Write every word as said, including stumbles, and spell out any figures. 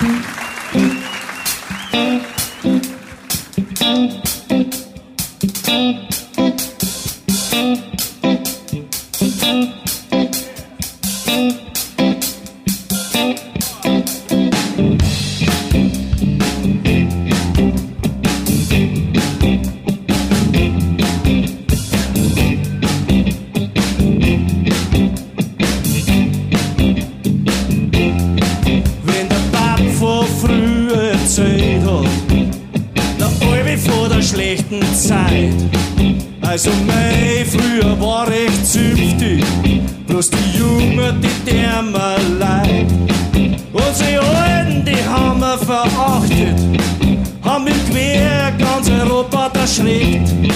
Also mei, früher war recht zünftig, bloß die Jungen, die tun mir leid. Unsere Alten, die haben wir verachtet, haben im Quer ganz Europa erschreckt.